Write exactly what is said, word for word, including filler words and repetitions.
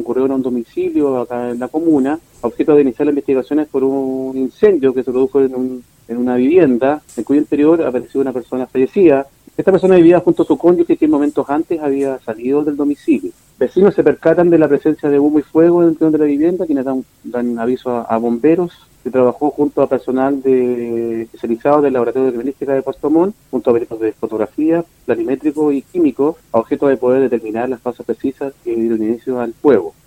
ocurrió en un domicilio acá en la comuna, objeto de iniciar las investigaciones por un incendio que se produjo en, un, en una vivienda, en cuyo interior apareció una persona fallecida. Esta persona vivía junto a su cónyuge que en momentos antes había salido del domicilio. Vecinos se percatan de la presencia de humo y fuego dentro de la vivienda, quienes dan, dan aviso a, a bomberos, que trabajó junto a personal de, especializado del Laboratorio de Criminalística de Puerto Montt, junto a peritos de fotografía, planimétricos y químicos, a objeto de poder determinar las causas precisas que dieron inicio al fuego.